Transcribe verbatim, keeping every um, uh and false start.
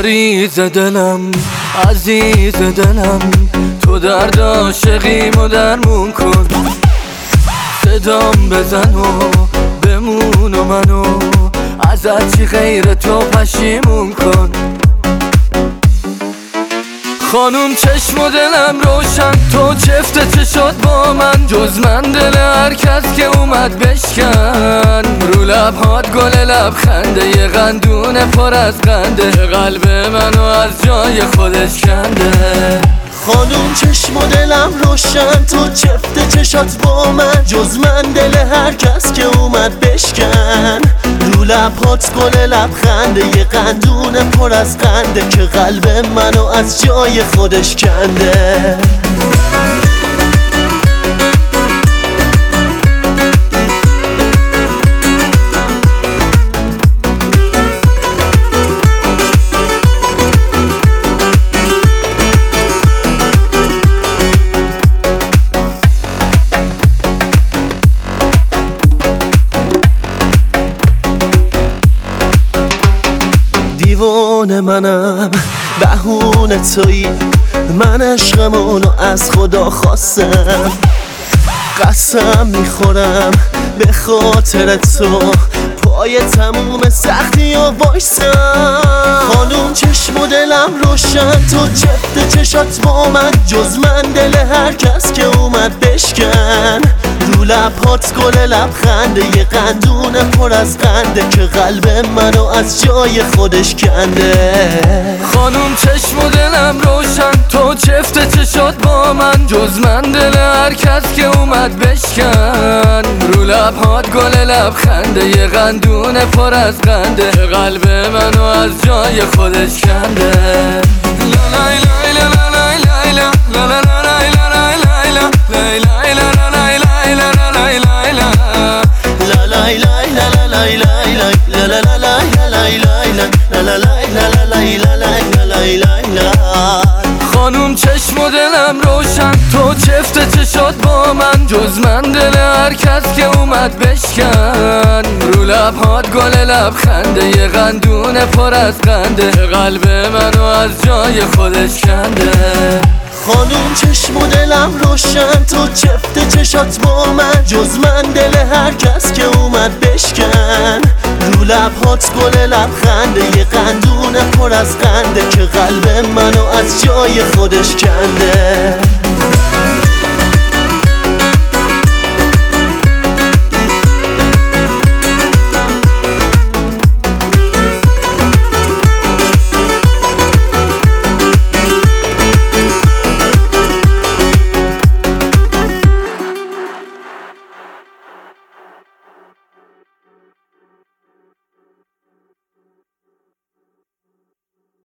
مریض دلم، عزیز دلم، تو درد عاشقیمو درمون کن. صدام بزن و بمون و منو ازت چی غیر تو پشیمون کن. خانوم چشم و دلم روشن، تو چفت چه شد با من، جز من دل هر کس که اومد بشکن. رو لبهات گل لبخنده، یه قندون پر از قنده، قلب منو از جای خودش کنده. خانوم چشم و دلم روشن، تو چفت چشات با من، جز من دل هر کس که اومد بشکن. رو لبهات گل لبخنده، یه قندون پر از قنده، که قلب منو از جای خودش کنده. دیوانه منم، بهونه تویی، من عشقمونو از خدا خواستم. قسم میخورم به خاطر تو پای تموم سختی و وایسم. خانوم چشم و دلم روشن، تو چفت چشات با من، جز من دل هر کس که اومد بشکن. رو لبهات گل لبخنده، یه قندون پر از قنده، که قلب منو از جای خودش کنده. خانوم چشم و دلم روشن، تو چفت چشات با من، جز من دل هر کس که اومد بشکن. رو لبهات گل لبخنده، یه قندون پر از قنده، قلب منو از جای خودش کنده. خانوم چشم و دلم روشن، تو چفت چشات با من، جز من دل هر کس که اومد بشکن. رو لبهات گل لبخنده، یه قندون پر از قنده، قلب منو از جای خودش کنده. خانوم چشم و دلم روشن، تو چفت چشات با من، جز من دل هر کس که اومد بشکن. رو لبهات گل لبخنده، یه قندون پر از قنده، که قلب منو از جای خودش کنده.